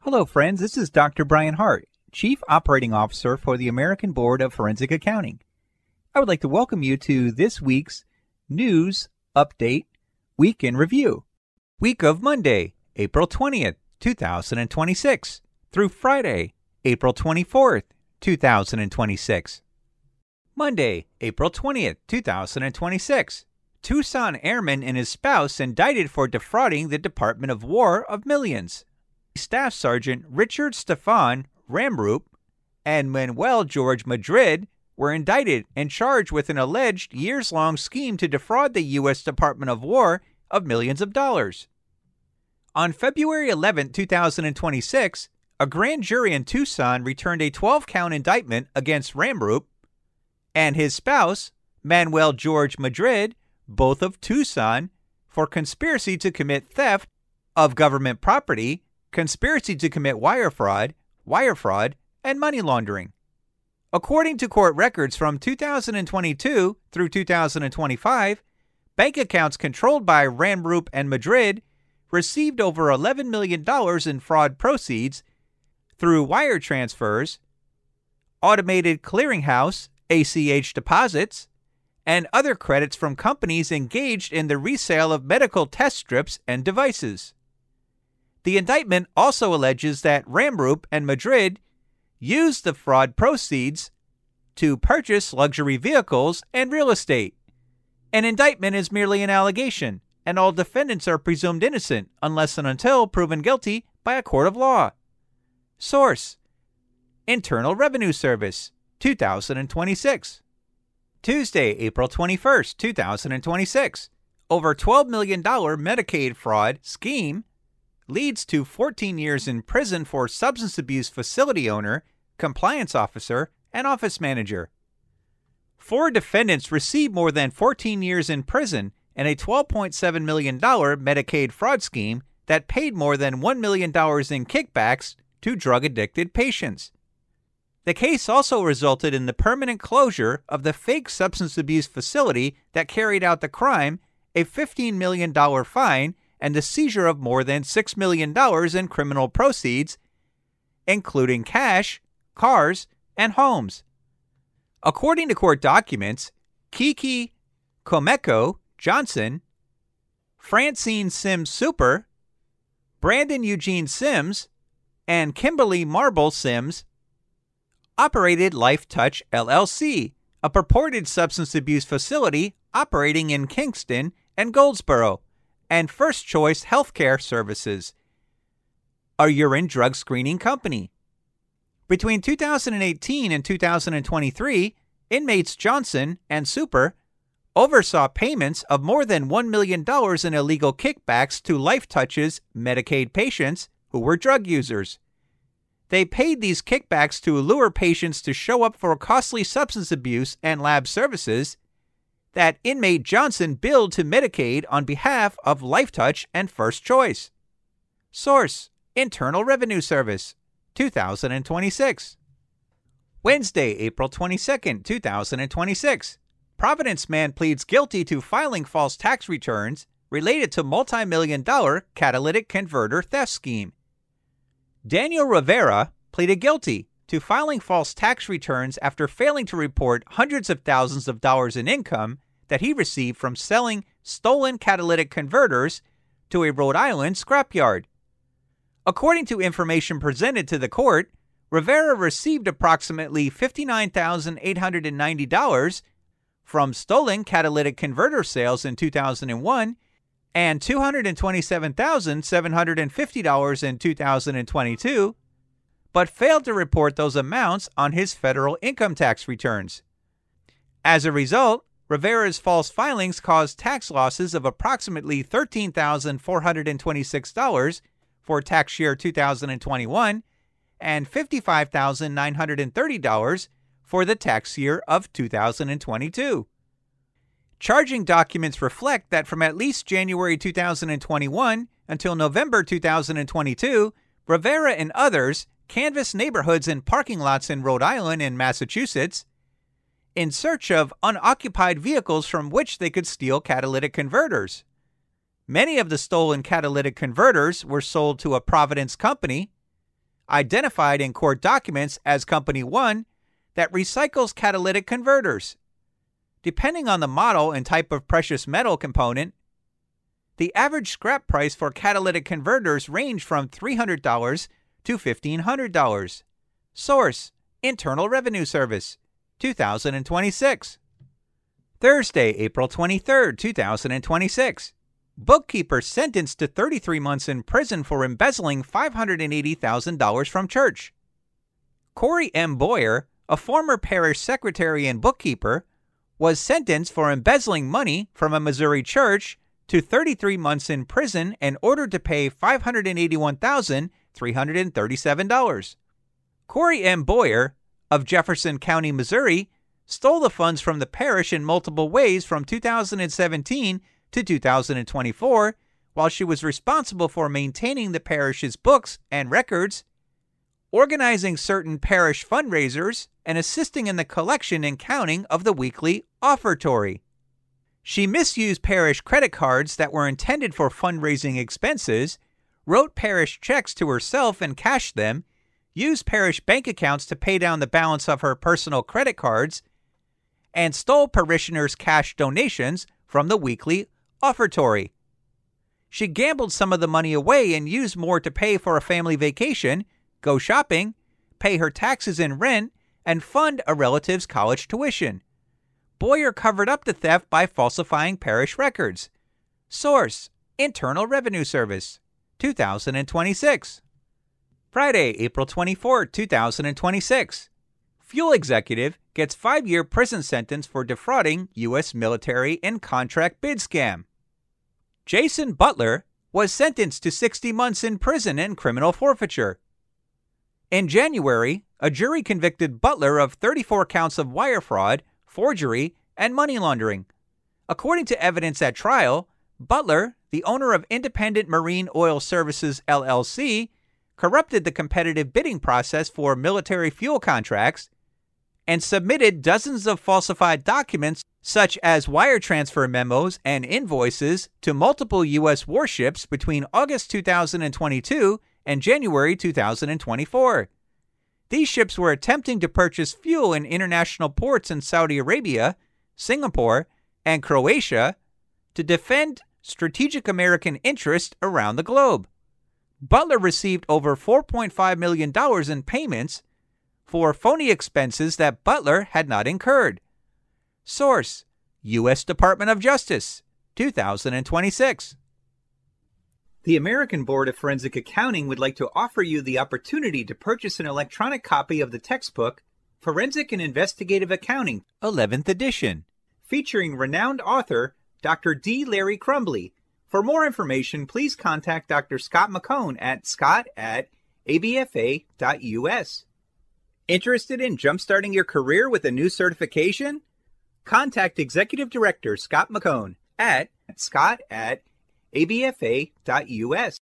Hello, friends. This is Dr. Brian Hart, Chief Operating Officer for the American Board of Forensic Accounting. I would like to welcome you to this week's News Update Week in Review. Week of Monday, April 20th, 2026 through Friday, April 24th, 2026. Monday, April 20th, 2026. Tucson airman and his spouse indicted for defrauding the Department of War of millions. Staff Sergeant Richard Stefan Ramrup and Manuel George Madrid were indicted and charged with an alleged years-long scheme to defraud the U.S. Department of War of millions of dollars. On February 11, 2026, a grand jury in Tucson returned a 12-count indictment against Ramrup and his spouse, Manuel George Madrid, both of Tucson, for conspiracy to commit theft of government property, conspiracy to commit wire fraud, and money laundering. According to court records from 2022 through 2025, bank accounts controlled by Ramrup and Madrid received over $11 million in fraud proceeds through wire transfers, automated clearinghouse ACH deposits, and other credits from companies engaged in the resale of medical test strips and devices. The indictment also alleges that Ramrup and Madrid used the fraud proceeds to purchase luxury vehicles and real estate. An indictment is merely an allegation, and all defendants are presumed innocent unless and until proven guilty by a court of law. Source: Internal Revenue Service, 2026. Tuesday, April 21st, 2026. Over $12 million Medicaid fraud scheme leads to 14 years in prison for substance abuse facility owner, compliance officer, and office manager. 4 defendants received more than 14 years in prison in a $12.7 million Medicaid fraud scheme that paid more than $1 million in kickbacks to drug-addicted patients. The case also resulted in the permanent closure of the fake substance abuse facility that carried out the crime, a $15 million fine, and the seizure of more than $6 million in criminal proceeds, including cash, cars, and homes. According to court documents, Kiki Komeko Johnson, Francine Sims Super, Brandon Eugene Sims, and Kimberly Marble Sims operated Life Touch LLC, a purported substance abuse facility operating in Kingston and Goldsboro, and First Choice Healthcare Services, a urine drug screening company. Between 2018 and 2023, inmates Johnson and Super oversaw payments of more than $1 million in illegal kickbacks to Life Touch's Medicaid patients who were drug users. They paid these kickbacks to lure patients to show up for costly substance abuse and lab services that inmate Johnson billed to Medicaid on behalf of Life Touch and First Choice. Source: Internal Revenue Service, 2026. Wednesday, April 22nd, 2026. Providence man pleads guilty to filing false tax returns related to multi-million-dollar catalytic converter theft scheme. Daniel Rivera pleaded guilty to filing false tax returns after failing to report hundreds of thousands of dollars in income that he received from selling stolen catalytic converters to a Rhode Island scrapyard. According to information presented to the court, Rivera received approximately $59,890 from stolen catalytic converter sales in 2001 and $227,750 in 2022, but failed to report those amounts on his federal income tax returns. As a result, Rivera's false filings caused tax losses of approximately $13,426 for tax year 2021 and $55,930 for the tax year of 2022. Charging documents reflect that from at least January 2021 until November 2022, Rivera and others canvassed neighborhoods and parking lots in Rhode Island and Massachusetts in search of unoccupied vehicles from which they could steal catalytic converters. Many of the stolen catalytic converters were sold to a Providence company, identified in court documents as Company 1 that recycles catalytic converters. Depending on the model and type of precious metal component, the average scrap price for catalytic converters range from $300 to $1,500. Source: Internal Revenue Service, 2026. Thursday, April 23, 2026. Bookkeeper sentenced to 33 months in prison for embezzling $580,000 from church. Corey M. Boyer, a former parish secretary and bookkeeper, was sentenced for embezzling money from a Missouri church to 33 months in prison and ordered to pay $581,337. Corey M. Boyer of Jefferson County, Missouri, stole the funds from the parish in multiple ways from 2017 to 2024, while she was responsible for maintaining the parish's books and records, organizing certain parish fundraisers, and assisting in the collection and counting of the weekly offertory. She misused parish credit cards that were intended for fundraising expenses, wrote parish checks to herself and cashed them, used parish bank accounts to pay down the balance of her personal credit cards, and stole parishioners' cash donations from the weekly offertory. She gambled some of the money away and used more to pay for a family vacation, go shopping, pay her taxes and rent, and fund a relative's college tuition. Boyer covered up the theft by falsifying parish records. Source: Internal Revenue Service, 2026. Friday, April 24, 2026. Fuel executive gets 5-year prison sentence for defrauding U.S. military and contract bid scam. Jason Butler was sentenced to 60 months in prison and criminal forfeiture. In January, a jury convicted Butler of 34 counts of wire fraud, forgery, and money laundering. According to evidence at trial, Butler, the owner of Independent Marine Oil Services, LLC, corrupted the competitive bidding process for military fuel contracts and submitted dozens of falsified documents such as wire transfer memos and invoices to multiple U.S. warships between August 2022 and January 2024. These ships were attempting to purchase fuel in international ports in Saudi Arabia, Singapore, and Croatia to defend strategic American interests around the globe. Butler received over $4.5 million in payments for phony expenses that Butler had not incurred. Source: U.S. Department of Justice, 2026. The American Board of Forensic Accounting would like to offer you the opportunity to purchase an electronic copy of the textbook Forensic and Investigative Accounting, 11th edition, featuring renowned author Dr. D. Larry Crumbly. For more information, please contact Dr. Scott McCone at scott@abfa.us. Interested in jumpstarting your career with a new certification? Contact Executive Director Scott McCone at scott@abfa.us.